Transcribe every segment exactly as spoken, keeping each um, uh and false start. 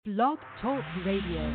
Blog Talk Radio.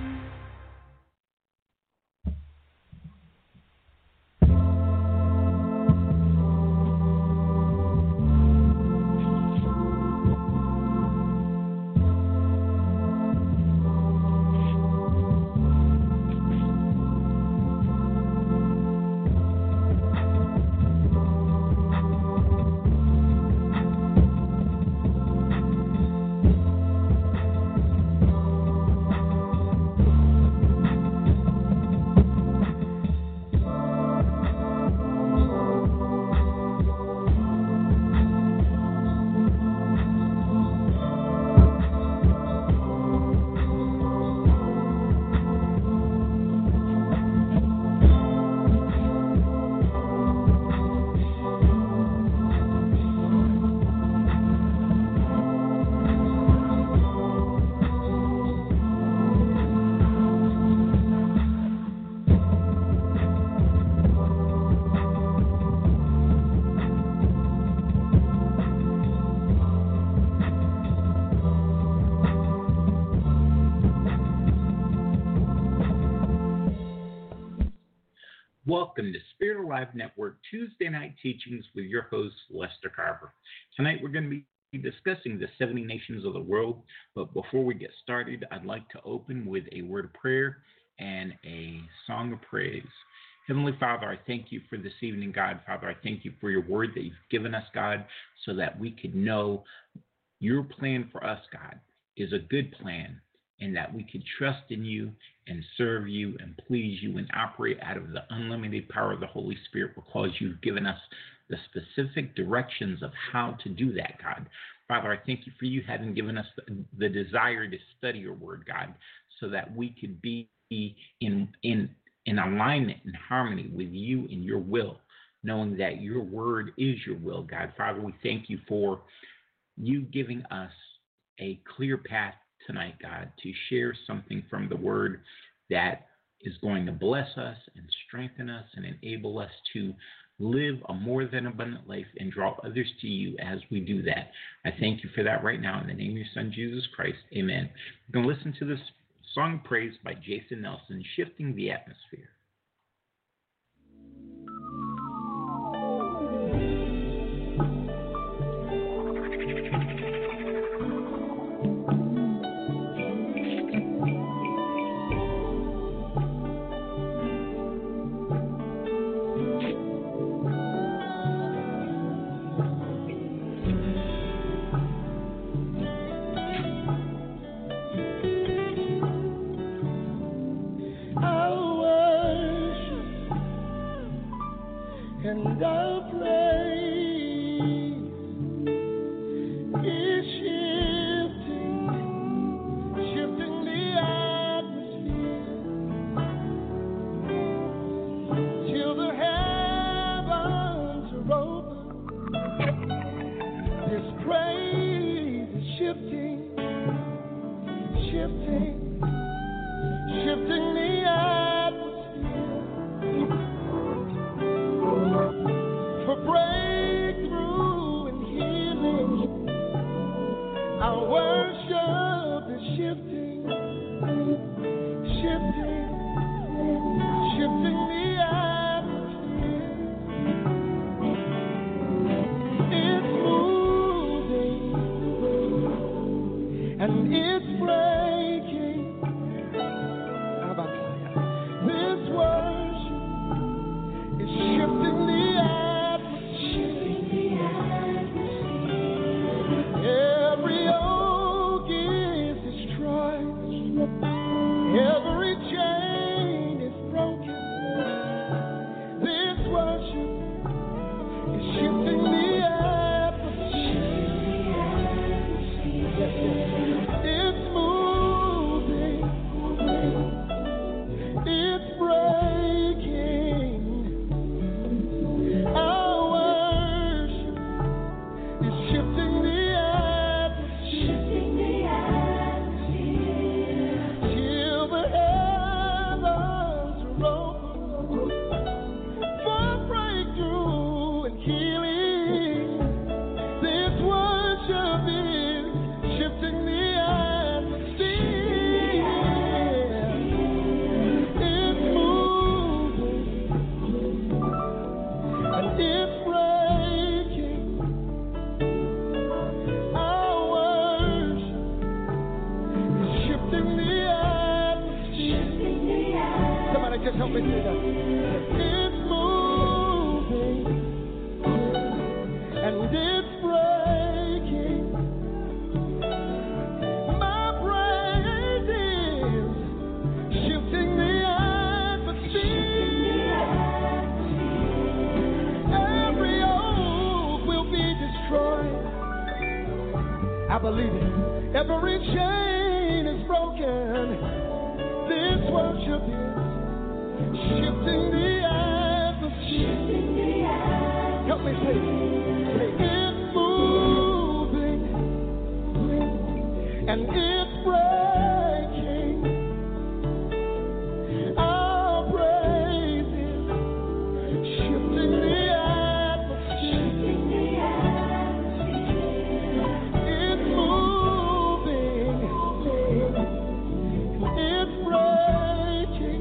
Welcome to Spirit Alive Network Tuesday Night Teachings with your host, Lester Carver. Tonight we're going to be discussing the seventy nations of the world, but before we get started, I'd like to open with a word of prayer and a song of praise. Heavenly Father, I thank you for this evening, God. Father, I thank you for your word that you've given us, God, so that we could know your plan for us, God, is a good plan, and that we could trust in you and serve you and please you and operate out of the unlimited power of the Holy Spirit, because you've given us the specific directions of how to do that, God. Father, I thank you for you having given us the, the desire to study your word, God, so that we could be in, in, in alignment and harmony with you and your will, knowing that your word is your will, God. Father, we thank you for you giving us a clear path tonight, God, to share something from the word that is going to bless us and strengthen us and enable us to live a more than abundant life and draw others to you as we do that. I thank you for that right now in the name of your son, Jesus Christ. Amen. We're going to listen to this song of praise by Jason Nelson, Shifting the Atmosphere. And I'll praise is shifting, shifting the atmosphere till the heavens are open. This praise is shifting, shifting, shifting the atmosphere. For breakthrough and healing, our worship is shifting, shifting, shifting the atmosphere. It's moving and it's breaking. Just help me say that. It's moving and it's breaking. My praise is shifting the atmosphere. Every oak will be destroyed. I believe it. Every chain is broken. This worship is shifting the atmosphere. Help me say it. Say it's moving and it's breaking. Our praise is shifting the atmosphere. It's moving. It's breaking.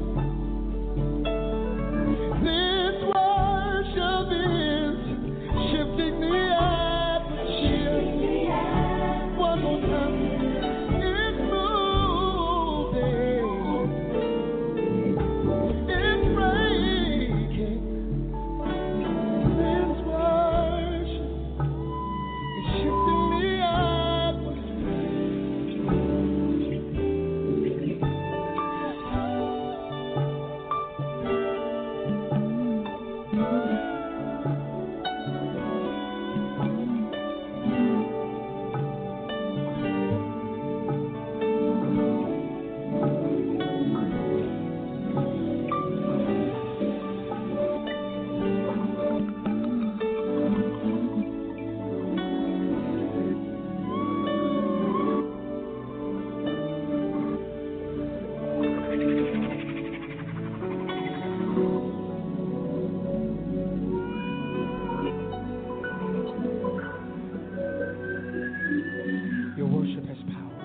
This worship is shifting the atmosphere. One more time. It's moving. It's breaking. This worship is shifting the Your worship has power.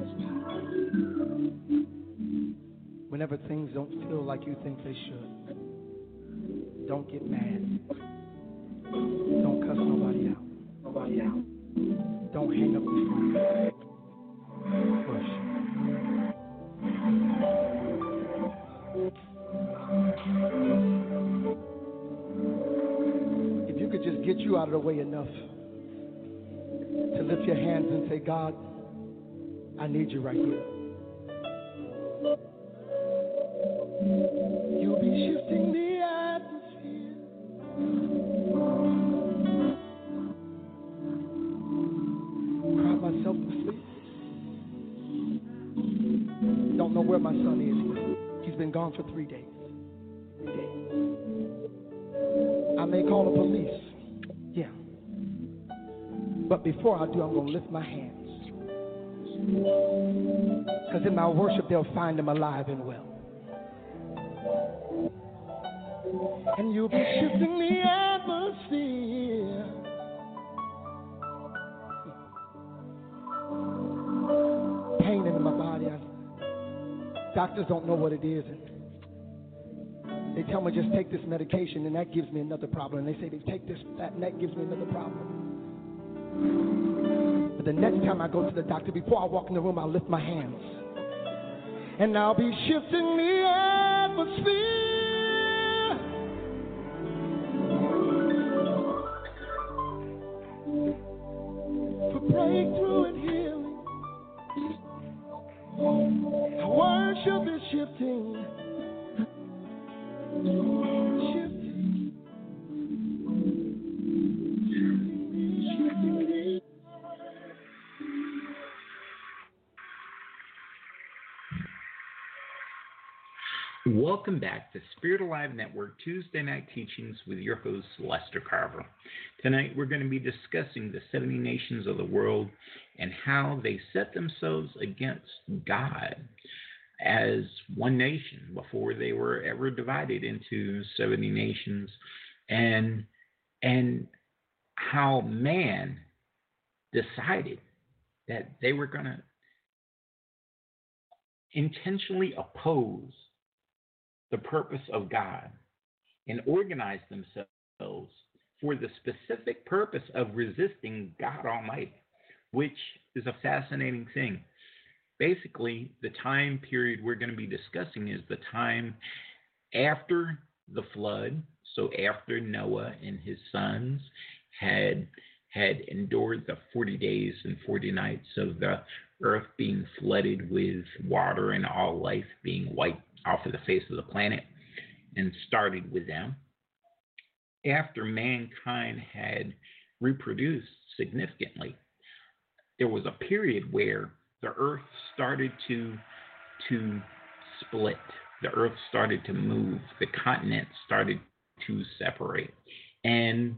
Whenever things don't feel like you think they should, don't get mad. Don't cuss nobody out. Nobody out. Don't hang up the phone. Worship. If you could just get you out of the way enough to lift your hands and say, God, I need you right here. You'll be shifting the atmosphere. Cried myself to sleep. Don't know where my son is. He's been gone for three days. Three days. I may call the police. Yeah. But before I do, I'm going to lift my hands. Because in my worship, they'll find him alive and well. And you'll be shifting the atmosphere. Pain in my body. I, doctors don't know what it is. And they tell me just take this medication, and that gives me another problem. And they say they take this, that, and that gives me another problem. But the next time I go to the doctor, before I walk in the room, I'll lift my hands. And I'll be shifting the atmosphere. For breakthrough and healing. Our worship is shifting. Shifting. Welcome back to Spirit Alive Network Tuesday Night Teachings with your host, Lester Carver. Tonight we're going to be discussing the seventy nations of the world and how they set themselves against God as one nation before they were ever divided into seventy nations, and, and how man decided that they were going to intentionally oppose the purpose of God and organize themselves for the specific purpose of resisting God Almighty, which is a fascinating thing. Basically, the time period we're going to be discussing is the time After the flood, so after Noah and his sons had had endured the forty days and forty nights of the earth being flooded with water and all life being wiped off of the face of the planet, and started with them. After mankind had reproduced significantly, there was a period where the earth started to to split. The earth started to move. The continents started to separate. And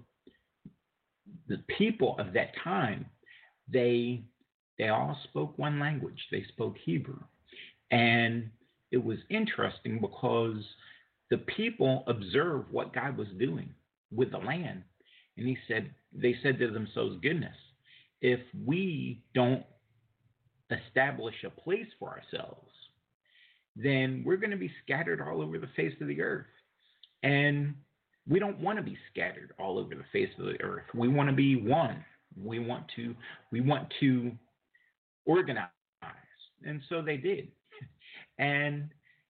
the people of that time, they they all spoke one language. They spoke Hebrew. And it was interesting because the people observed what God was doing with the land. And he said, they said to themselves, goodness, if we don't establish a place for ourselves, then we're going to be scattered all over the face of the earth. And we don't want to be scattered all over the face of the earth. We want to be one. We want to we want to organize. And so they did. And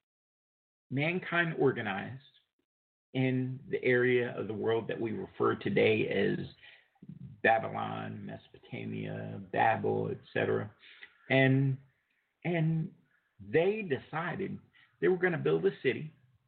mankind organized in the area of the world that we refer today as Babylon, Mesopotamia, Babel, et cetera. And and they decided they were going to build a city.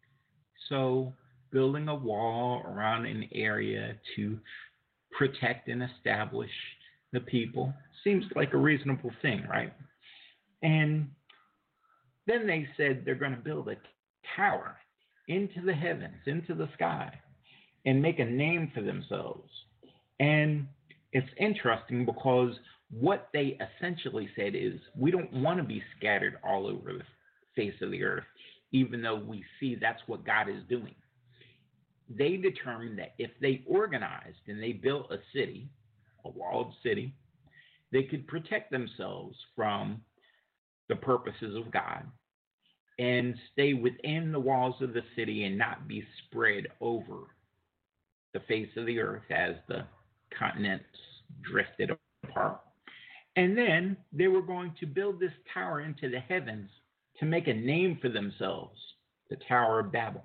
So building a wall around an area to protect and establish the people seems like a reasonable thing, right? And then they said they're going to build a tower into the heavens, into the sky, and make a name for themselves. And it's interesting because what they essentially said is, we don't want to be scattered all over the face of the earth, even though we see that's what God is doing. They determined that if they organized and they built a city, a walled city, they could protect themselves from the purposes of God and stay within the walls of the city and not be spread over the face of the earth as the continents drifted apart. And then they were going to build this tower into the heavens to make a name for themselves, the Tower of Babel.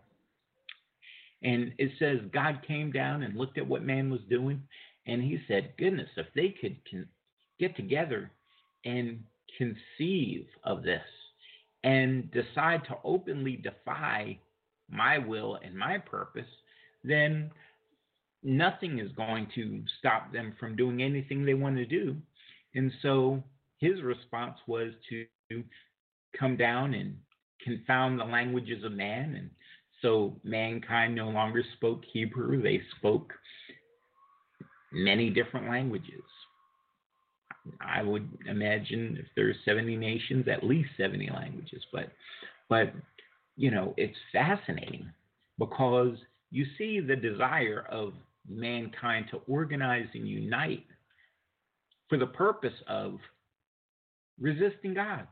And it says God came down and looked at what man was doing, and he said, goodness, if they could con- get together and conceive of this and decide to openly defy my will and my purpose, then nothing is going to stop them from doing anything they want to do. And so his response was to come down and confound the languages of man. And so mankind no longer spoke Hebrew. They spoke many different languages. I would imagine if there's seventy nations, at least seventy languages. But, but you know, it's fascinating because you see the desire of mankind to organize and unite for the purpose of resisting God.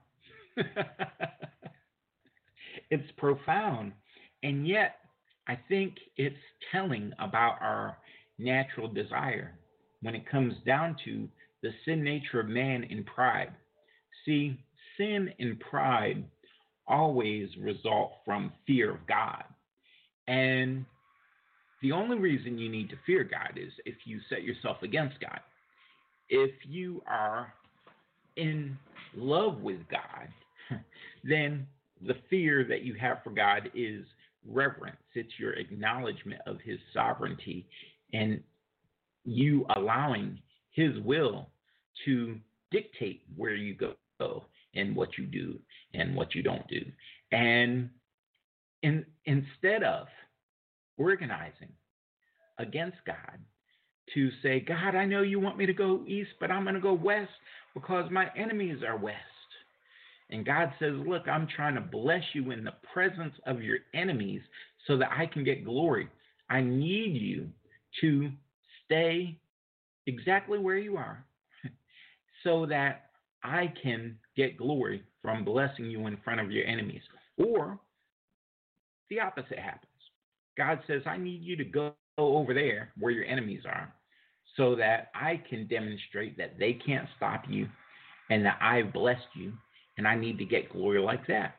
It's profound. And yet, I think it's telling about our natural desire when it comes down to the sin nature of man in pride. See, sin and pride always result from fear of God. And the only reason you need to fear God is if you set yourself against God. If you are in love with God, then the fear that you have for God is reverence. It's your acknowledgement of his sovereignty and you allowing his will to dictate where you go and what you do and what you don't do. And in, instead of organizing against God to say, God, I know you want me to go east, but I'm going to go west because my enemies are west. And God says, look, I'm trying to bless you in the presence of your enemies so that I can get glory. I need you to stay exactly where you are so that I can get glory from blessing you in front of your enemies. Or the opposite happens. God says, I need you to go over there where your enemies are so that I can demonstrate that they can't stop you and that I've blessed you. And I need to get glory like that.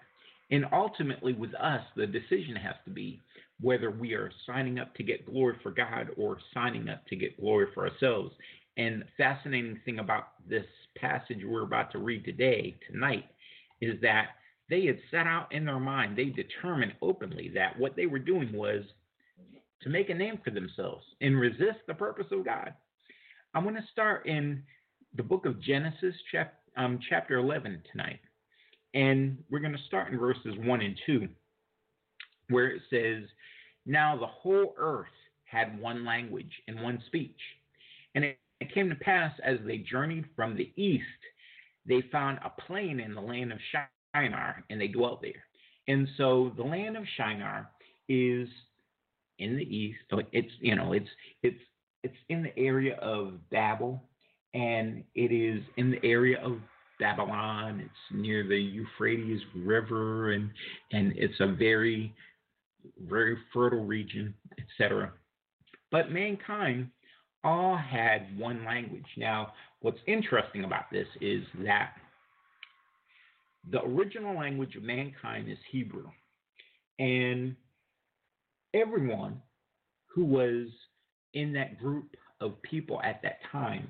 And ultimately, with us, the decision has to be whether we are signing up to get glory for God or signing up to get glory for ourselves. And the fascinating thing about this passage we're about to read today, tonight, is that they had set out in their mind, they determined openly that what they were doing was to make a name for themselves and resist the purpose of God. I want to start in the book of Genesis, chap- um, chapter eleven tonight. And we're going to start in verses one and two, where it says, "Now the whole earth had one language and one speech. And it came to pass as they journeyed from the east, they found a plain in the land of Shinar, and they dwelt there." And so the land of Shinar is in the east. So it's, you know, it's it's it's in the area of Babel, and it is in the area of Babylon. It's near the Euphrates River, and and it's a very, very fertile region, et cetera. But mankind all had one language. Now, what's interesting about this is that the original language of mankind is Hebrew, and everyone who was in that group of people at that time,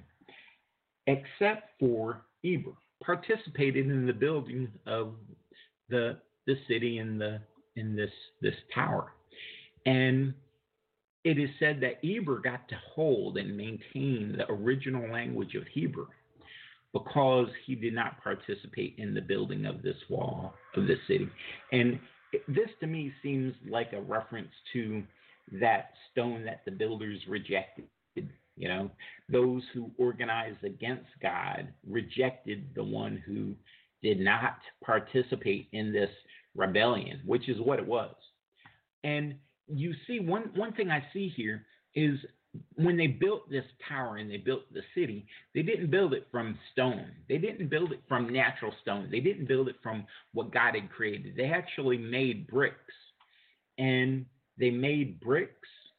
except for Eber, participated in the building of the the city in the in this this tower. And it is said that Eber got to hold and maintain the original language of Hebrew because he did not participate in the building of this wall of this city. And this to me seems like a reference to that stone that the builders rejected. You know, those who organized against God rejected the one who did not participate in this rebellion, which is what it was. And you see, one, one thing I see here is when they built this tower and they built the city, they didn't build it from stone. They didn't build it from natural stone. They didn't build it from what God had created. They actually made bricks. And they made bricks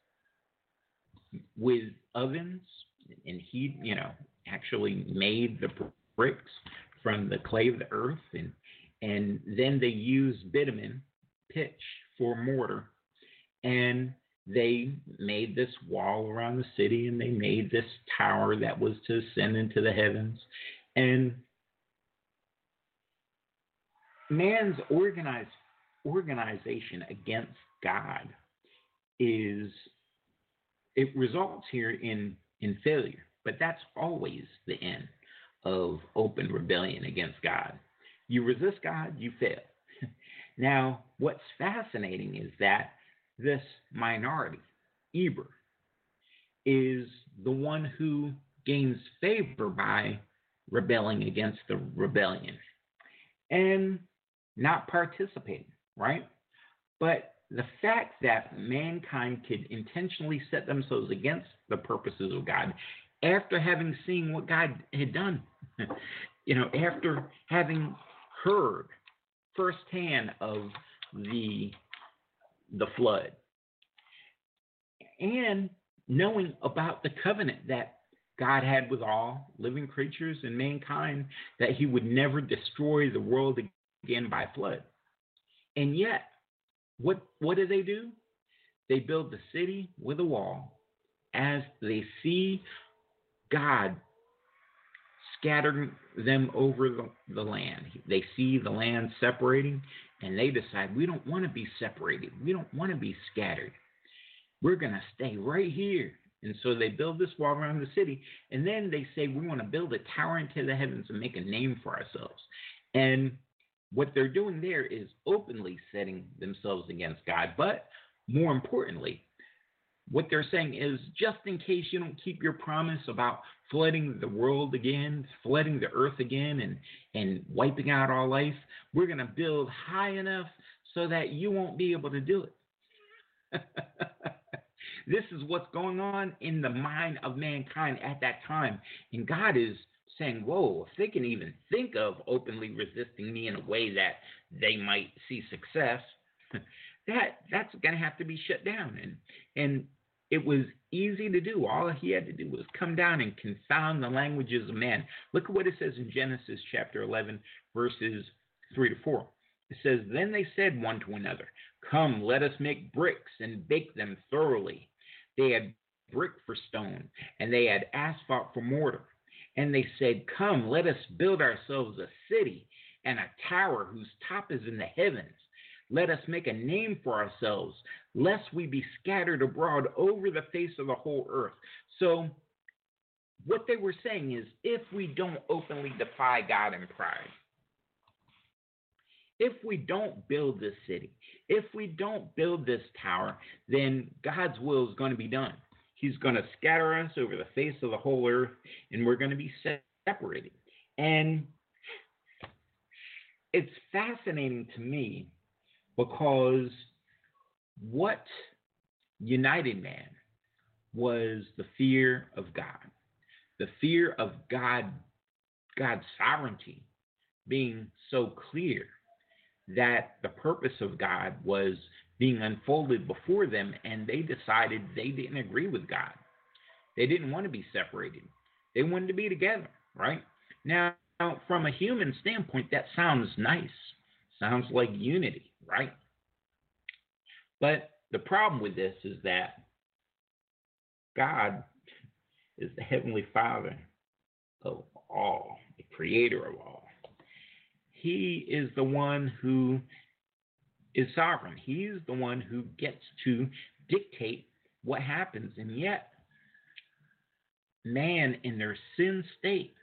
with ovens, and he, you know, actually made the bricks from the clay of the earth, and and then they used bitumen, pitch, for mortar, and they made this wall around the city, and they made this tower that was to ascend into the heavens. And man's organized organization against God is, it results here in, in failure. But that's always the end of open rebellion against God. You resist God, you fail. Now, what's fascinating is that this minority, Eber, is the one who gains favor by rebelling against the rebellion and not participating, right? But the fact that mankind could intentionally set themselves against the purposes of God after having seen what God had done, you know, after having heard firsthand of the the flood and knowing about the covenant that God had with all living creatures and mankind, that he would never destroy the world again by flood. And yet, What what do they do? They build the city with a wall as they see God scattering them over the, the land. They see the land separating, and they decide, we don't want to be separated. We don't want to be scattered. We're going to stay right here. And so they build this wall around the city, and then they say, we want to build a tower into the heavens and make a name for ourselves. And what they're doing there is openly setting themselves against God. But more importantly, what they're saying is, just in case you don't keep your promise about flooding the world again, flooding the earth again, and, and wiping out all life, we're going to build high enough so that you won't be able to do it. This is what's going on in the mind of mankind at that time. And God is saying, whoa, if they can even think of openly resisting me in a way that they might see success, that that's going to have to be shut down. And and it was easy to do. All he had to do was come down and confound the languages of man. Look at what it says in Genesis chapter eleven, verses three to four. It says, then they said one to another, come, let us make bricks and bake them thoroughly. They had brick for stone, and they had asphalt for mortar. And they said, come, let us build ourselves a city and a tower whose top is in the heavens. Let us make a name for ourselves, lest we be scattered abroad over the face of the whole earth. So what they were saying is, if we don't openly defy God in pride, if we don't build this city, if we don't build this tower, then God's will is going to be done. He's going to scatter us over the face of the whole earth, and we're going to be separated. And it's fascinating to me because what united man was the fear of God, the fear of God, God's sovereignty being so clear that the purpose of God was being unfolded before them, and they decided they didn't agree with God. They didn't want to be separated. They wanted to be together, right? Now, from a human standpoint, that sounds nice. Sounds like unity, right? But the problem with this is that God is the Heavenly Father of all, the creator of all. He is the one who is sovereign. He's the one who gets to dictate what happens. And yet, man in their sin state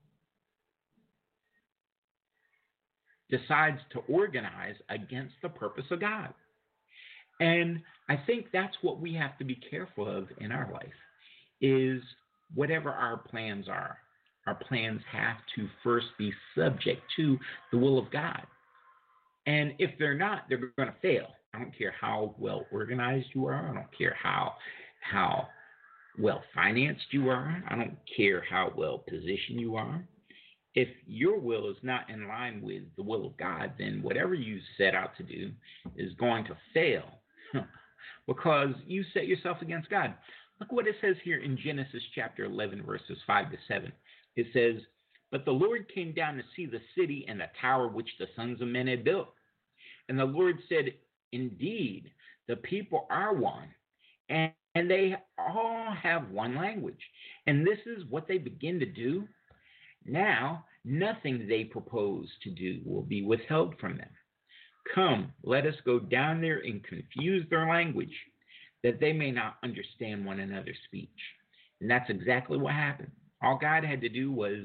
decides to organize against the purpose of God. And I think that's what we have to be careful of in our life, is whatever our plans are, our plans have to first be subject to the will of God. And if they're not, they're going to fail. I don't care how well organized you are. I don't care how how well financed you are. I don't care how well positioned you are. If your will is not in line with the will of God, then whatever you set out to do is going to fail because you set yourself against God. Look what it says here in Genesis chapter eleven, verses five to seven. It says, but the Lord came down to see the city and the tower which the sons of men had built. And the Lord said, indeed, the people are one, and, and they all have one language. And this is what they begin to do. Now, nothing they propose to do will be withheld from them. Come, let us go down there and confuse their language, that they may not understand one another's speech. And that's exactly what happened. All God had to do was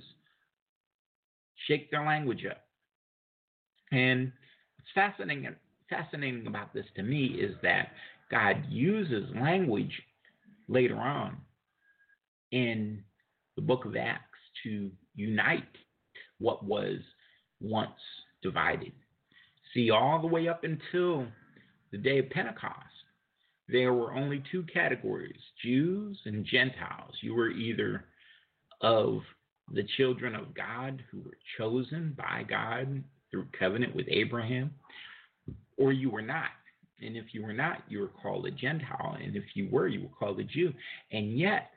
shake their language up. And what's fascinating, fascinating about this to me is that God uses language later on in the book of Acts to unite what was once divided. See, all the way up until the day of Pentecost, there were only two categories, Jews and Gentiles. You were either of the children of God who were chosen by God through covenant with Abraham, or you were not. And if you were not, you were called a Gentile. And if you were, you were called a Jew. And yet,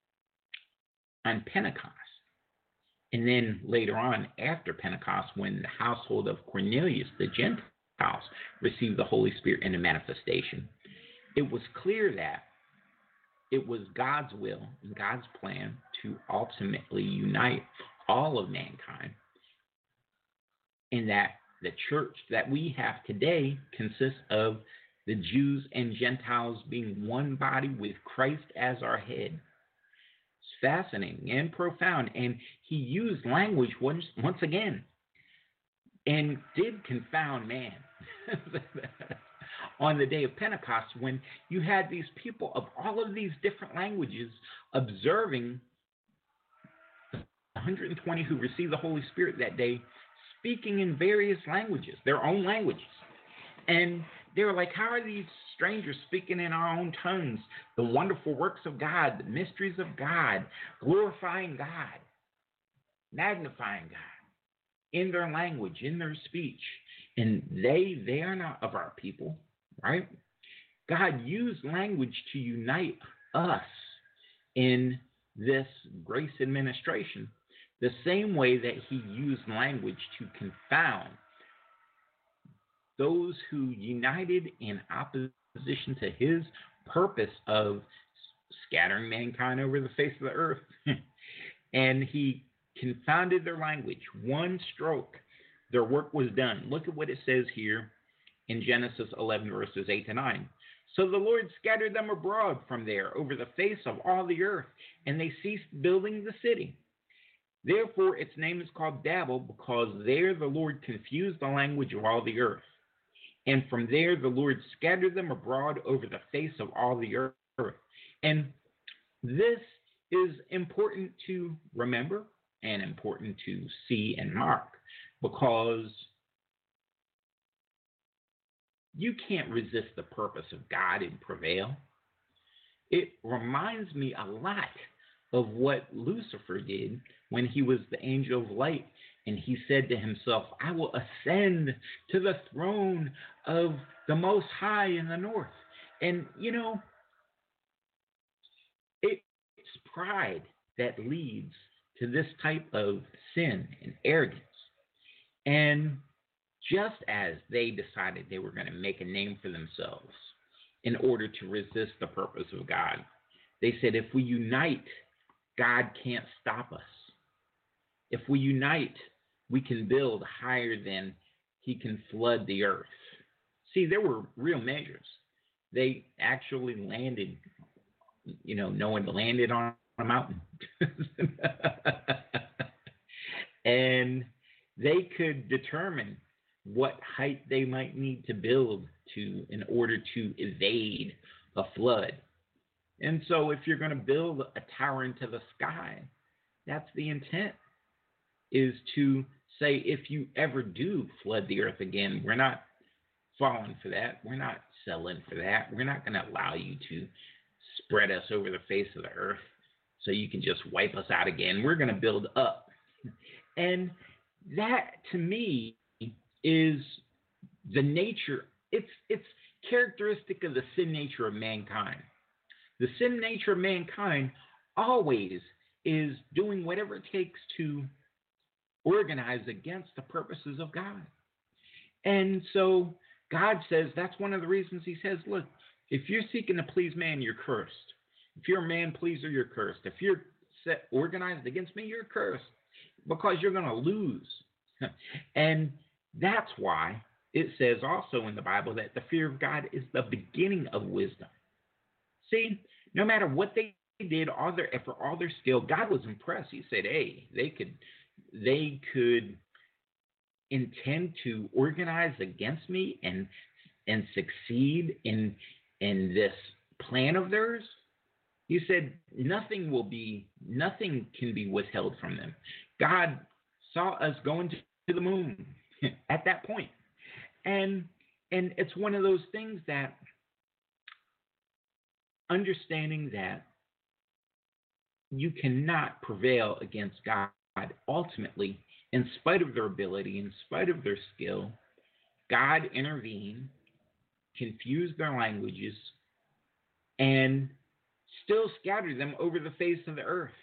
on Pentecost, and then later on after Pentecost, when the household of Cornelius, the Gentiles, received the Holy Spirit in a manifestation, it was clear that it was God's will and God's plan to ultimately unite all of mankind, and that the church that we have today consists of the Jews and Gentiles being one body with Christ as our head. It's fascinating and profound, and he used language once, once again and did confound man. On the day of Pentecost, when you had these people of all of these different languages observing one hundred twenty who received the Holy Spirit that day, speaking in various languages, their own languages. And they were like, how are these strangers speaking in our own tongues the wonderful works of God, the mysteries of God, glorifying God, magnifying God in their language, in their speech? And they, they are not of our people. Right? God used language to unite us in this grace administration, the same way that he used language to confound those who united in opposition to his purpose of scattering mankind over the face of the earth. And he confounded their language. One stroke, their work was done. Look at what it says here in Genesis eleven, verses eight to nine. So the Lord scattered them abroad from there over the face of all the earth, and they ceased building the city. Therefore its name is called Babel, because there the Lord confused the language of all the earth. And from there the Lord scattered them abroad over the face of all the earth. And this is important to remember and important to see and mark, because you can't resist the purpose of God and prevail. It reminds me a lot of what Lucifer did when he was the angel of light, and he said to himself, I will ascend to the throne of the Most High in the north. And, you know, it's pride that leads to this type of sin and arrogance. And just as they decided they were going to make a name for themselves in order to resist the purpose of God, they said, if we unite, God can't stop us. If we unite, we can build higher than he can flood the earth. See, there were real measures. They actually landed, you know, no one landed on a mountain. And they could determine what height they might need to build to in order to evade a flood. And so if you're going to build a tower into the sky, that's the intent, is to say, if you ever do flood the earth again, we're not falling for that. We're not selling for that. We're not going to allow you to spread us over the face of the earth so you can just wipe us out again. We're going to build up. And that, to me, is the nature, it's it's characteristic of the sin nature of mankind. The sin nature of mankind always is doing whatever it takes to organize against the purposes of God. And so God says, that's one of the reasons he says, look, if you're seeking to please man, you're cursed. If you're a man pleaser, you're cursed. If you're set, organized against me, you're cursed, because you're going to lose. And that's why it says also in the Bible that the fear of God is the beginning of wisdom. See, no matter what they did, all their effort, all their skill, God was impressed. He said, hey, they could, they could intend to organize against me and and succeed in in this plan of theirs. He said, nothing will be, nothing can be withheld from them. God saw us going to the moon at that point. And and it's one of those things that understanding that you cannot prevail against God ultimately, in spite of their ability, in spite of their skill. God intervened, confused their languages, and still scattered them over the face of the earth.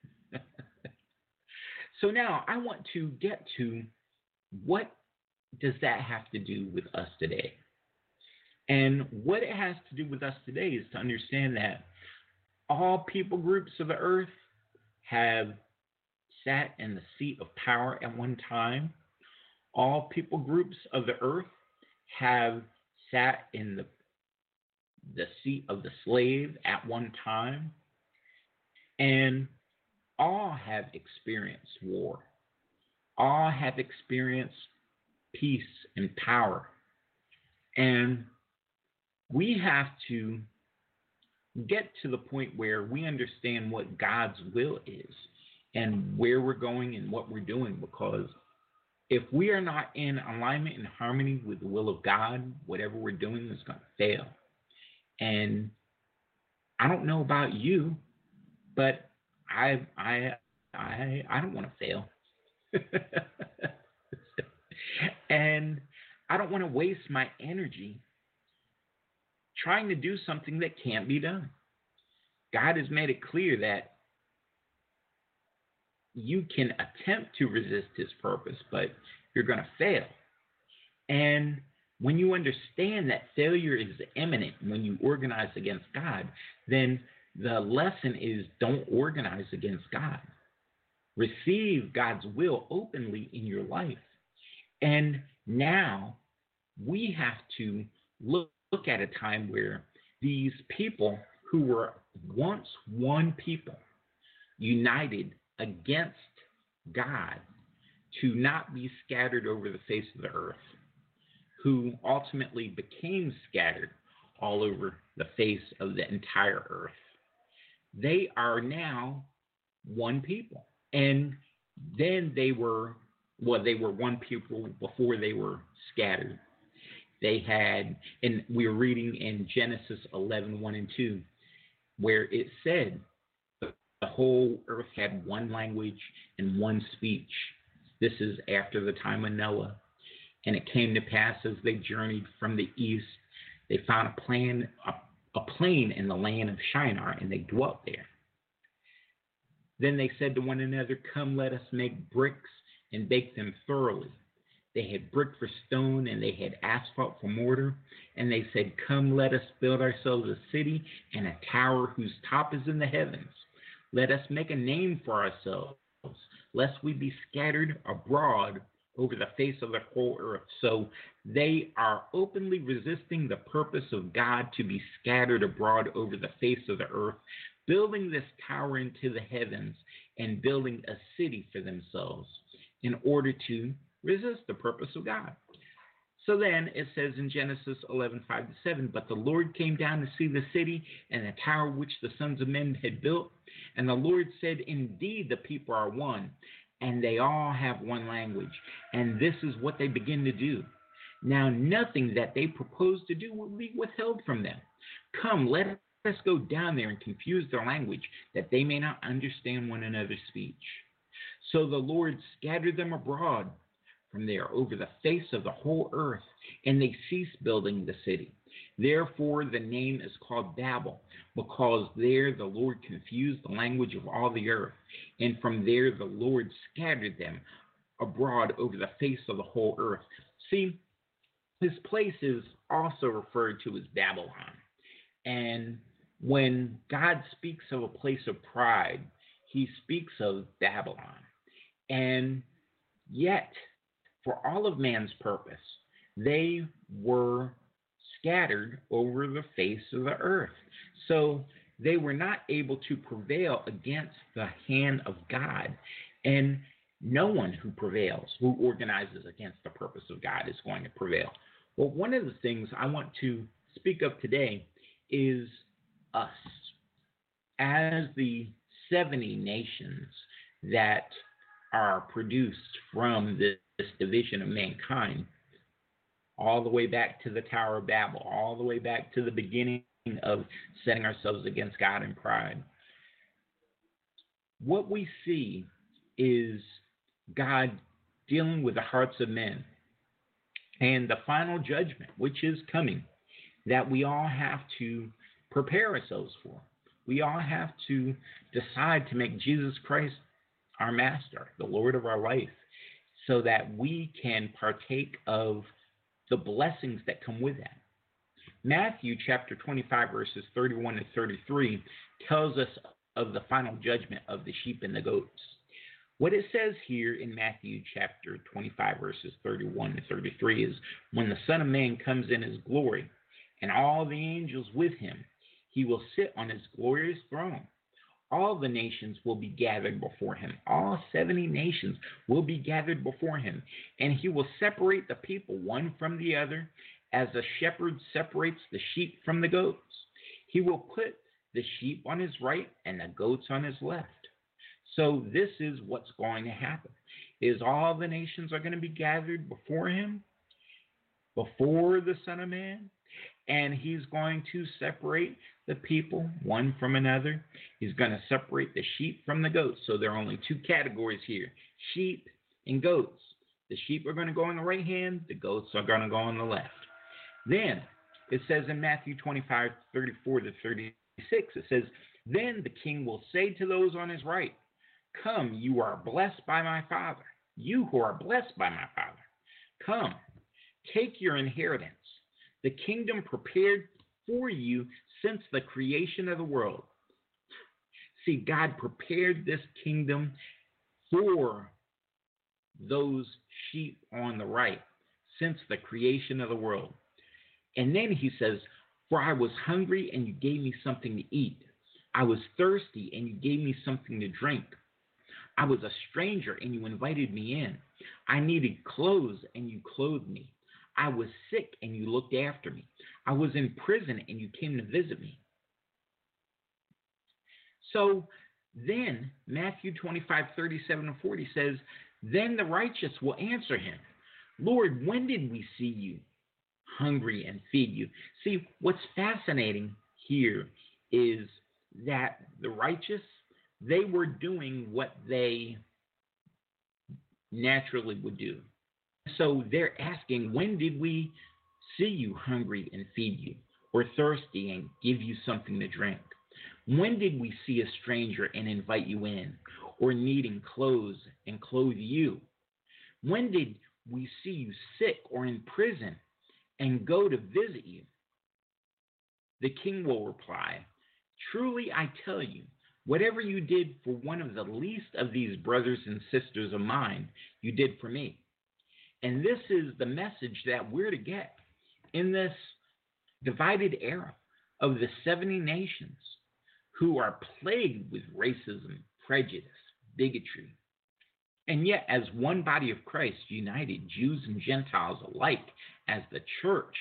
So now I want to get to, what does that have to do with us today? And what it has to do with us today is to understand that all people groups of the earth have sat in the seat of power at one time. All people groups of the earth have sat in the the seat of the slave at one time. And all have experienced war. All have experienced peace and power. And we have to get to the point where we understand what God's will is and where we're going and what we're doing, because if we are not in alignment and harmony with the will of God, whatever we're doing is going to fail. And I don't know about you, but I I I I don't want to fail. And I don't want to waste my energy trying to do something that can't be done. God has made it clear that you can attempt to resist his purpose, but you're going to fail. And when you understand that failure is imminent when you organize against God, then the lesson is don't organize against God. Receive God's will openly in your life. And now we have to look, look at a time where these people who were once one people, united against God, to not be scattered over the face of the earth, who ultimately became scattered all over the face of the entire earth. They are now one people. And then they were, well, they were one people before they were scattered. They had, and we're reading in Genesis eleven, one and two, where it said the whole earth had one language and one speech. This is after the time of Noah. And it came to pass as they journeyed from the east, they found a plain, a, a plain in the land of Shinar, and they dwelt there. Then they said to one another, come, let us make bricks and bake them thoroughly. They had brick for stone, and they had asphalt for mortar. And they said, come, let us build ourselves a city and a tower whose top is in the heavens. Let us make a name for ourselves, lest we be scattered abroad over the face of the whole earth. So they are openly resisting the purpose of God to be scattered abroad over the face of the earth, building this tower into the heavens and building a city for themselves in order to resist the purpose of God. So then it says in Genesis eleven, five to seven, but the Lord came down to see the city and the tower which the sons of men had built. And the Lord said, indeed, the people are one, and they all have one language. And this is what they begin to do. Now, nothing that they propose to do will be withheld from them. Come, let us go down there and confuse their language, that they may not understand one another's speech. So the Lord scattered them abroad from there over the face of the whole earth, and they ceased building the city. Therefore the name is called Babel, because there the Lord confused the language of all the earth, and from there the Lord scattered them abroad over the face of the whole earth. See, this place is also referred to as Babylon. And when God speaks of a place of pride, he speaks of Babylon. And yet, for all of man's purpose, they were scattered over the face of the earth. So they were not able to prevail against the hand of God. And no one who prevails, who organizes against the purpose of God, is going to prevail. Well, one of the things I want to speak of today is us. As the seventy nations that are produced from this, this division of mankind, all the way back to the Tower of Babel, all the way back to the beginning of setting ourselves against God in pride. What we see is God dealing with the hearts of men and the final judgment, which is coming, that we all have to prepare ourselves for. We all have to decide to make Jesus Christ our master, the Lord of our life, so that we can partake of the blessings that come with that. Matthew chapter twenty-five, verses thirty-one and thirty-three tells us of the final judgment of the sheep and the goats. What it says here in Matthew chapter twenty-five, verses thirty-one to thirty-three is, when the Son of Man comes in his glory, and all the angels with him, he will sit on his glorious throne. All the nations will be gathered before him. All seventy nations will be gathered before him. And he will separate the people one from the other, as a shepherd separates the sheep from the goats. He will put the sheep on his right and the goats on his left. So this is what's going to happen, is all the nations are going to be gathered before him, before the Son of Man, and he's going to separate the people one from another. He's going to separate the sheep from the goats. So there are only two categories here, sheep and goats. The sheep are going to go on the right hand, the goats are going to go on the left. Then it says in Matthew twenty-five, thirty-four to thirty-six, it says, then the king will say to those on his right, come, you are blessed by my Father. You who are blessed by my Father, come, Take your inheritance, the kingdom prepared for you since the creation of the world. See, God prepared this kingdom for those sheep on the right since the creation of the world. And then he says, for I was hungry and you gave me something to eat. I was thirsty and you gave me something to drink. I was a stranger and you invited me in. I needed clothes and you clothed me. I was sick and you looked after me. I was in prison and you came to visit me. So then Matthew twenty-five, thirty-seven and forty says, then the righteous will answer him, Lord, when did we see you hungry and feed you? See, what's fascinating here is that the righteous, they were doing what they naturally would do. So they're asking, when did we see you hungry and feed you, or thirsty and give you something to drink? When did we see a stranger and invite you in, or needing clothes and clothe you? When did we see you sick or in prison and go to visit you? The king will reply, truly I tell you, whatever you did for one of the least of these brothers and sisters of mine, you did for me. And this is the message that we're to get in this divided era of the seventy nations who are plagued with racism, prejudice, bigotry. And yet, as one body of Christ, united, Jews and Gentiles alike, as the church,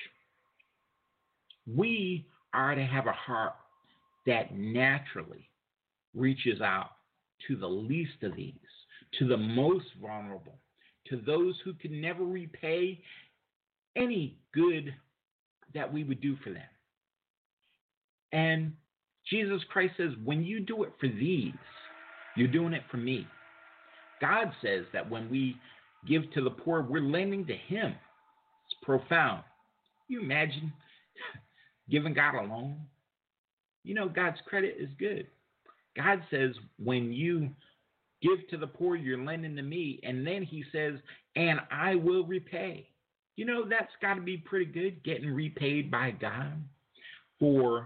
we are to have a heart that naturally reaches out to the least of these, to the most vulnerable, to those who can never repay any good that we would do for them. And Jesus Christ says, when you do it for these, you're doing it for me. God says that when we give to the poor, we're lending to him. It's profound. Can you imagine giving God a loan? You know, God's credit is good. God says, when you give to the poor, you're lending to me. And then he says, and I will repay. You know, that's got to be pretty good, getting repaid by God for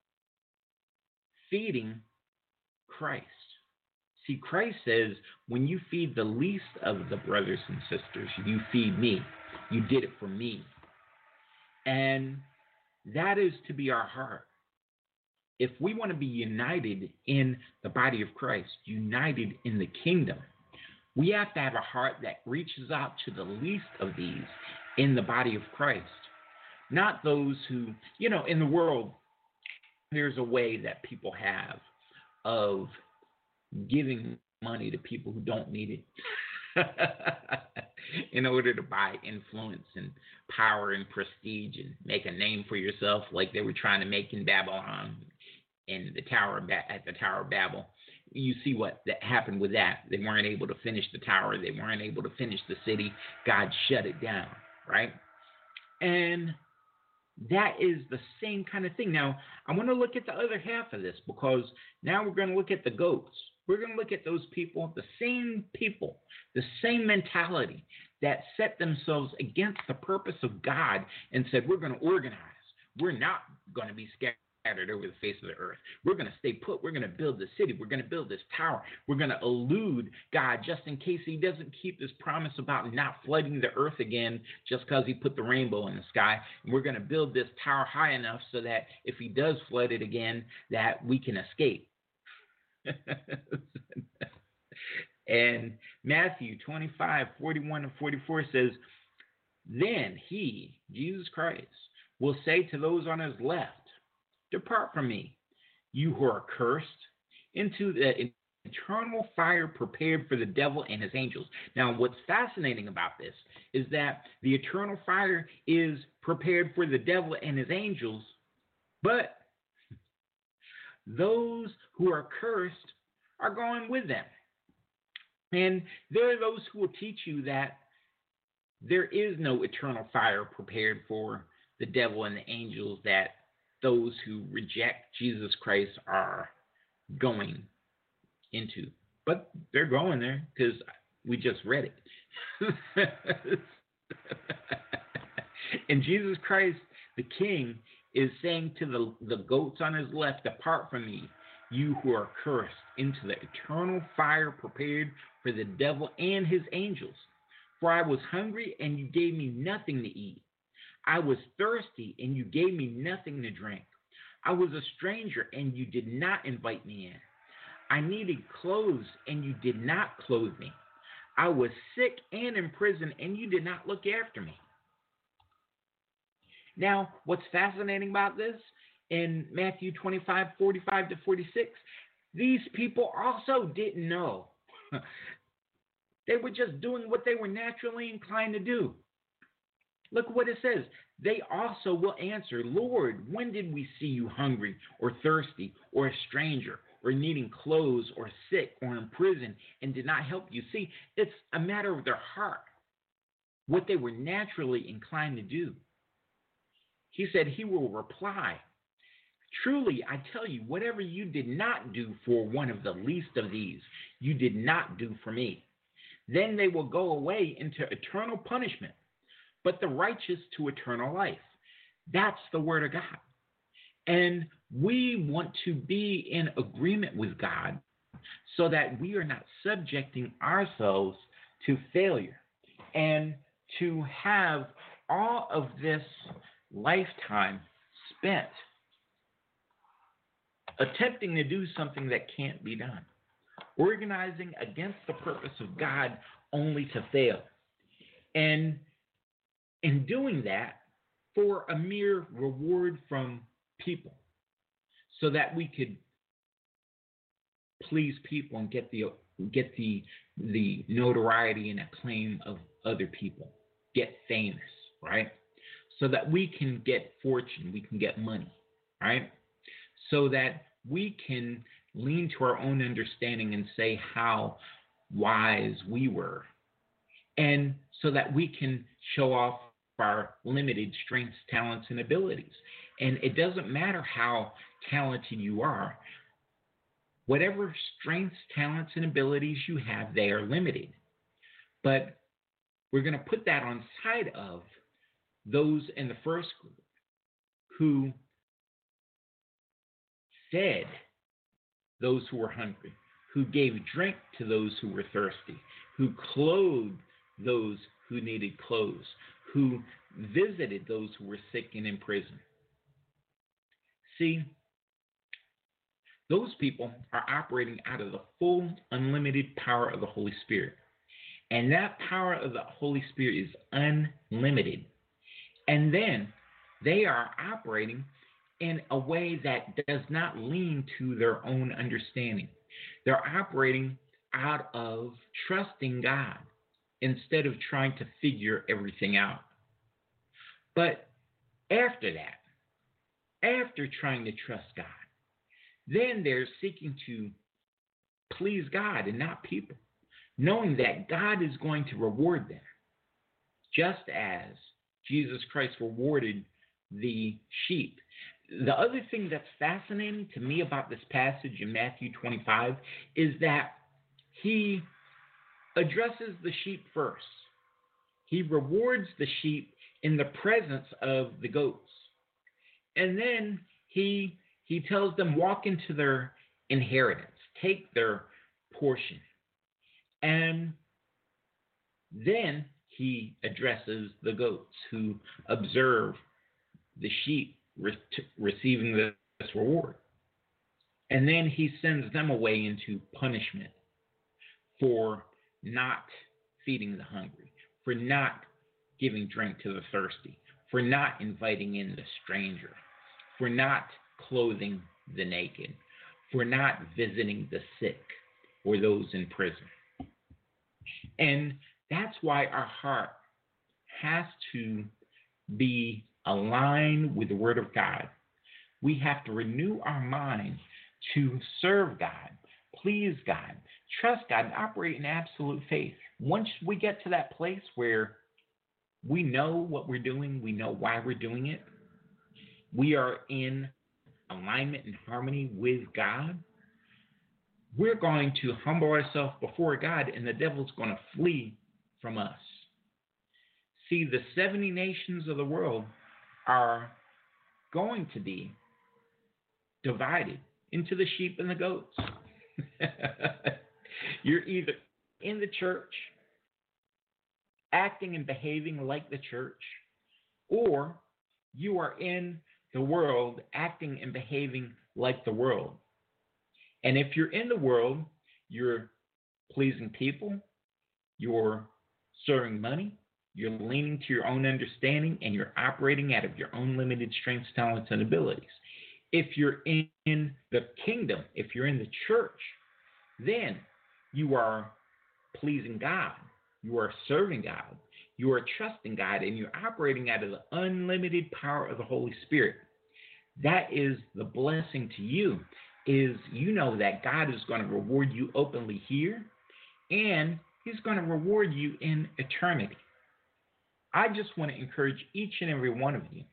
feeding Christ. See, Christ says, when you feed the least of the brothers and sisters, you feed me. You did it for me. And that is to be our heart. If we want to be united in the body of Christ, united in the kingdom, we have to have a heart that reaches out to the least of these in the body of Christ. Not those who, you know, in the world, there's a way that people have of giving money to people who don't need it in order to buy influence and power and prestige and make a name for yourself, like they were trying to make in Babylon, in the Tower of ba- at the Tower of Babel. You see what that happened with that. They weren't able to finish the tower. They weren't able to finish the city. God shut it down, right? And that is the same kind of thing. Now, I want to look at the other half of this, because now we're going to look at the goats. We're going to look at those people, the same people, the same mentality that set themselves against the purpose of God and said, we're going to organize. We're not going to be scattered over the face of the earth. We're going to stay put. We're going to build the city. We're going to build this tower. We're going to elude God just in case he doesn't keep his promise about not flooding the earth again just because he put the rainbow in the sky. And we're going to build this tower high enough so that if he does flood it again, that we can escape. And Matthew twenty-five, forty-one and forty-four says, then he, Jesus Christ, will say to those on his left, depart from me, you who are cursed, into the eternal fire prepared for the devil and his angels. Now, what's fascinating about this is that the eternal fire is prepared for the devil and his angels, but those who are cursed are going with them. And there are those who will teach you that there is no eternal fire prepared for the devil and the angels, that those who reject Jesus Christ are going into. But they're going there because we just read it. And Jesus Christ, the King, is saying to the, the goats on his left, depart from me, you who are cursed, into the eternal fire prepared for the devil and his angels. For I was hungry, and you gave me nothing to eat. I was thirsty, and you gave me nothing to drink. I was a stranger, and you did not invite me in. I needed clothes, and you did not clothe me. I was sick and in prison, and you did not look after me. Now, what's fascinating about this, in Matthew twenty-five, forty-five to forty-six, these people also didn't know. They were just doing what they were naturally inclined to do. Look what it says. They also will answer, Lord, when did we see you hungry or thirsty or a stranger or needing clothes or sick or in prison and did not help you? See, it's a matter of their heart, what they were naturally inclined to do. He said he will reply, truly, I tell you, whatever you did not do for one of the least of these, you did not do for me. Then they will go away into eternal punishment, but the righteous to eternal life. That's the word of God. And we want to be in agreement with God so that we are not subjecting ourselves to failure and to have all of this lifetime spent attempting to do something that can't be done, organizing against the purpose of God only to fail, and in doing that for a mere reward from people so that we could please people and get the get the the notoriety and acclaim of other people, get famous, right? So that we can get fortune, we can get money, right? So that we can lean to our own understanding and say how wise we were, and so that we can show off our limited strengths, talents, and abilities. And it doesn't matter how talented you are. Whatever strengths, talents, and abilities you have, they are limited. But we're going to put that on side of those in the first group who fed those who were hungry, who gave drink to those who were thirsty, who clothed those who needed clothes, who visited those who were sick and in prison. See, those people are operating out of the full, unlimited power of the Holy Spirit. And that power of the Holy Spirit is unlimited. And then they are operating in a way that does not lean to their own understanding. They're operating out of trusting God instead of trying to figure everything out. But after that, after trying to trust God, then they're seeking to please God and not people, knowing that God is going to reward them, just as Jesus Christ rewarded the sheep. The other thing that's fascinating to me about this passage in Matthew twenty-five is that he addresses the sheep first. He rewards the sheep in the presence of the goats. And then he he tells them, walk into their inheritance, take their portion. And then he addresses the goats who observe the sheep re- receiving this reward. And then he sends them away into punishment for not feeding the hungry, for not giving drink to the thirsty, for not inviting in the stranger, for not clothing the naked, for not visiting the sick or those in prison. And that's why our heart has to be aligned with the Word of God. We have to renew our mind to serve God, please God, trust God, and operate in absolute faith. Once we get to that place where we know what we're doing, we know why we're doing it, we are in alignment and harmony with God, we're going to humble ourselves before God, and the devil's going to flee from us. See, the seventy nations of the world are going to be divided into the sheep and the goats. You're either in the church, acting and behaving like the church, or you are in the world, acting and behaving like the world. And if you're in the world, you're pleasing people, you're serving money, you're leaning to your own understanding, and you're operating out of your own limited strengths, talents, and abilities. If you're in the kingdom, if you're in the church, then you are pleasing God, you are serving God, you are trusting God, and you're operating out of the unlimited power of the Holy Spirit. That is the blessing to you, is you know that God is going to reward you openly here, and he's going to reward you in eternity. I just want to encourage each and every one of you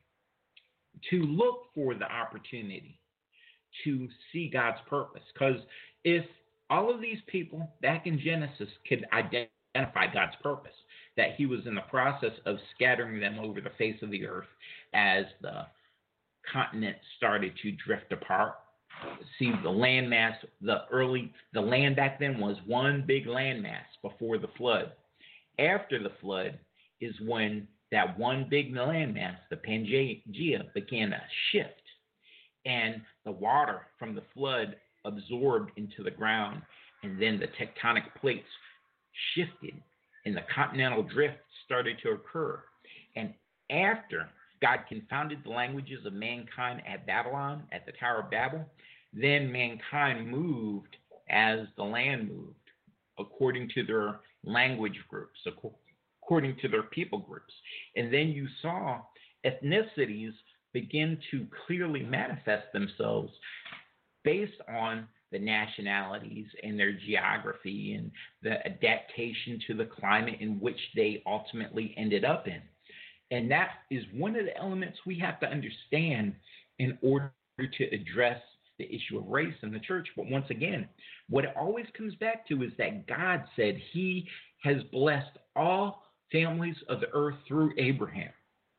to look for the opportunity to see God's purpose. Because if all of these people back in Genesis could identify God's purpose, that he was in the process of scattering them over the face of the earth as the continent started to drift apart. See, the landmass, the early, the land back then was one big landmass before the flood. After the flood is when that one big landmass, the Pangea, began to shift, and the water from the flood absorbed into the ground, and then the tectonic plates shifted, and the continental drift started to occur. And after God confounded the languages of mankind at Babylon, at the Tower of Babel, then mankind moved as the land moved, according to their language groups, according to their people groups. And then you saw ethnicities begin to clearly manifest themselves based on the nationalities and their geography and the adaptation to the climate in which they ultimately ended up in. And that is one of the elements we have to understand in order to address the issue of race in the church. But once again, what it always comes back to is that God said he has blessed all families of the earth through Abraham,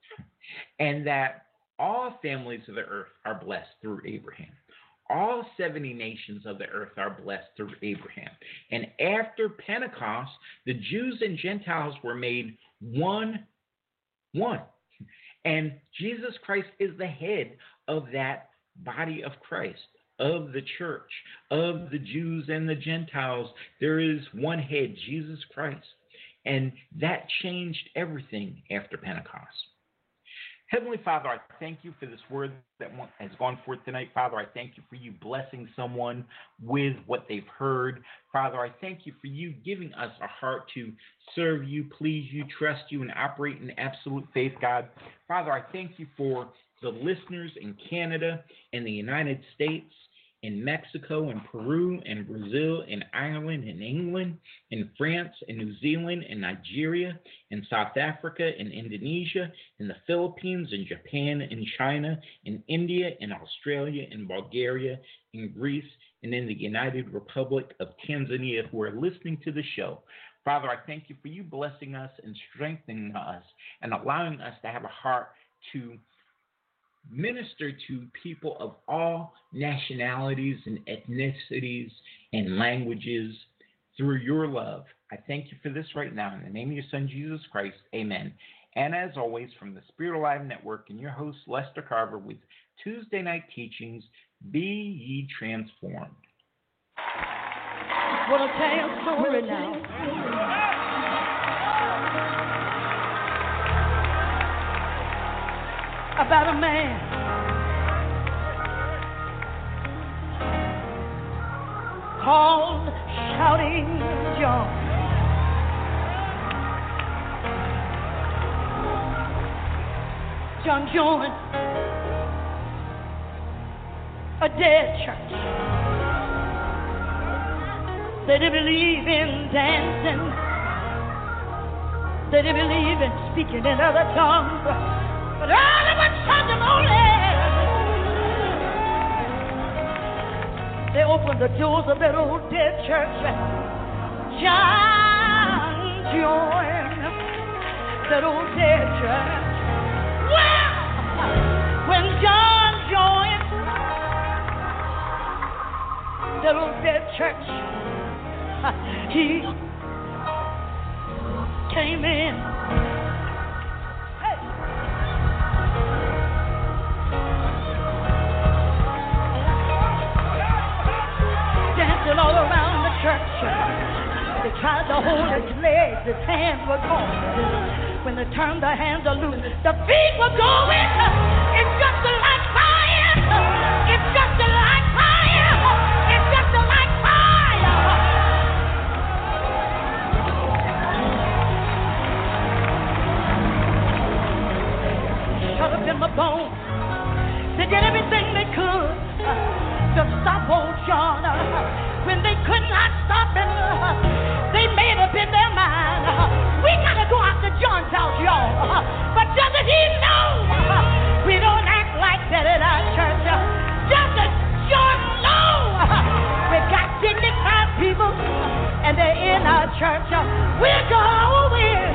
and that all families of the earth are blessed through Abraham. All seventy nations of the earth are blessed through Abraham. And after Pentecost, the Jews and Gentiles were made one, one. And Jesus Christ is the head of that body of Christ, of the church, of the Jews and the Gentiles. There is one head, Jesus Christ. And that changed everything after Pentecost. Heavenly Father, I thank you for this word that has gone forth tonight. Father, I thank you for you blessing someone with what they've heard. Father, I thank you for you giving us a heart to serve you, please you, trust you, and operate in absolute faith, God. Father, I thank you for the listeners in Canada, in the United States, in Mexico, in Peru, in Brazil, in Ireland, in England, in France, in New Zealand, in Nigeria, in South Africa, in Indonesia, in the Philippines, in Japan, in China, in India, in Australia, in Bulgaria, in Greece, and in the United Republic of Tanzania who are listening to the show. Father, I thank you for you blessing us and strengthening us and allowing us to have a heart to minister to people of all nationalities and ethnicities and languages through your love. I thank you for this right now. In the name of your Son, Jesus Christ, amen. And as always, from the Spirit Alive Network and your host, Lester Carver, with Tuesday Night Teachings, Be Ye Transformed. Well, I'll tell you a story now. About a man called Shouting John. John joined a dead church. They didn't believe in dancing. They didn't believe in speaking in other tongues. But early one Sunday morning, they opened the doors of that old dead church. John joined. that old dead church. Well, when John joined that old dead church, he came in. Hey. Dancing all around the church. They tried to hold his legs, his hands were gone. When they turned their hands are loose, the feet were going. It's just like fire. It's just like fire. It's just like fire. Shut up in my bones. They did everything they could to stop old John. When they could not stop him, they made up in their mind, we gotta go out to John's house, y'all. But doesn't he know we don't act like that in our church? Doesn't John know we got dignified people and they're in our church? We're going.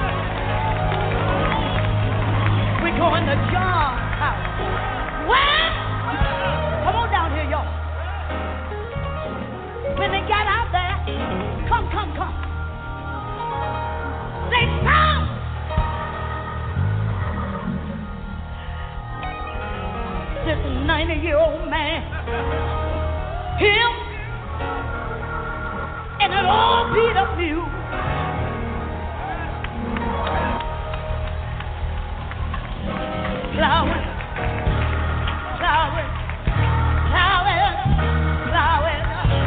We're going to John's house. Well, come on down here, y'all. When they got out there, come, come, come. They found this ninety-year-old man, him, and an old beat up mule. Plowing, plowing, plowing, plowing.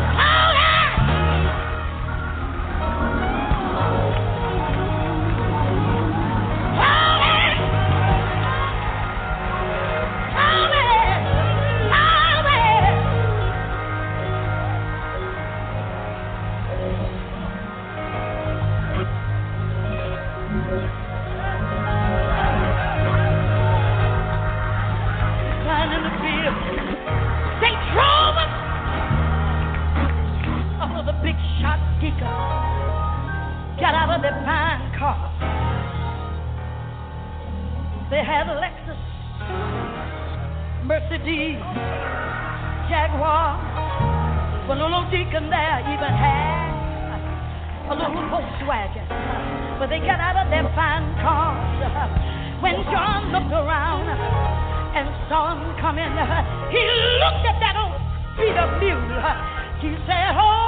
Got out of their fine car. They had a Lexus, Mercedes, Jaguar. But little Deacon there even had a little Volkswagen. But they got out of their fine cars. When John looked around and saw him coming, he looked at that old beat up mule. He said, oh,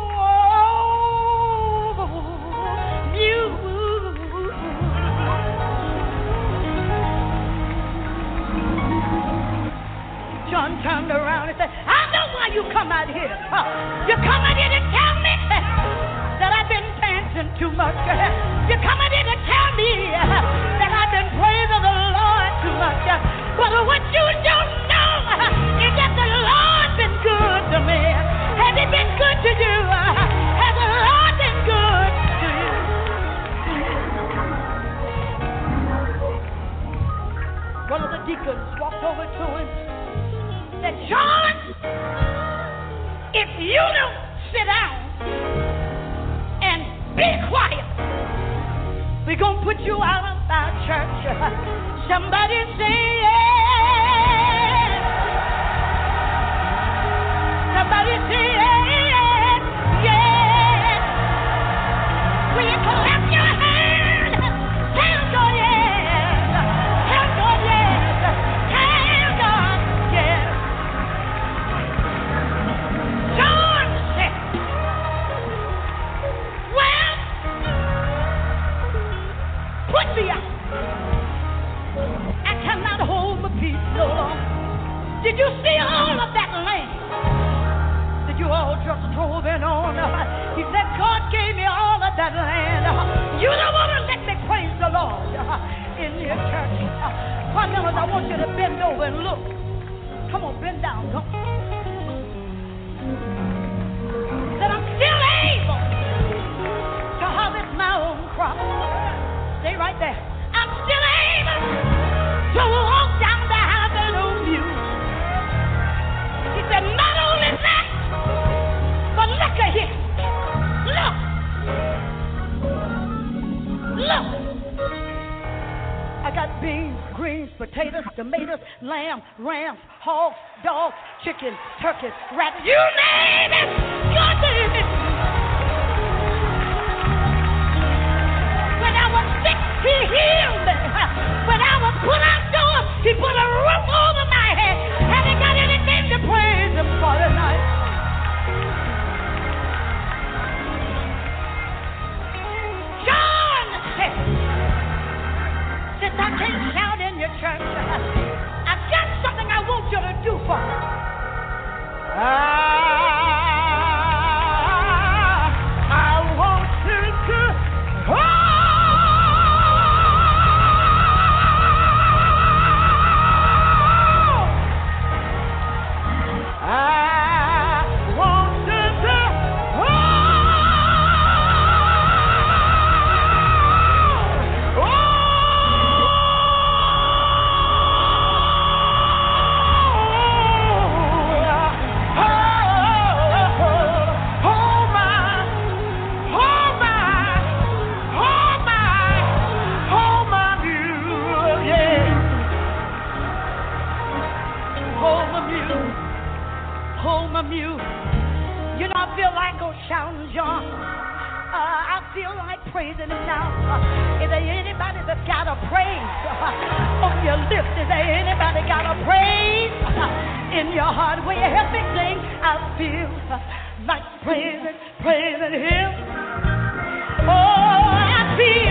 John turned around and said, I know why you come out here. You come out here to tell me that I've been dancing too much. You come out here to tell me that I've been praising the Lord too much. But what you don't know is that the Lord's been good to me. Has he been good to you? Has the Lord been good to you? One of the deacons walked over to him. That John, if you don't sit down and be quiet, we're going to put you out of our church. Somebody say yes. Somebody say yes. Yes. Will you clap your hands? Tell God yes. Tell God yes. Tell God yes. John said, well, put me out. I cannot hold my peace no longer. Did you see all of that land that you all just drove in on? He said, God gave me all of that land. You don't want to let me praise the Lord in your church. One minute, I want you to bend over and look. Come on, bend down. Come on. That I'm still able to harvest my own crop. Stay right there. I'm still able to walk down the aisle of an old mule. He said, not only that, but look at here. Look. Look. sweet potatoes, tomatoes, lamb, rams, hogs, dogs, chicken, turkeys, rabbits, you name it, you name it. When I was sick, he healed me. When I was put outdoors, he put a roof over my head. Haven't got anything to praise him for tonight. John, since I can't shout in your church, I've got something I want you to do for me. I, I want you to. Oh! Praising him now. Uh, is there anybody that's got a praise uh, on your lips? Is there anybody got a praise uh, in your heart? Will you help me sing? I feel uh, like praising, praising him. Oh, I feel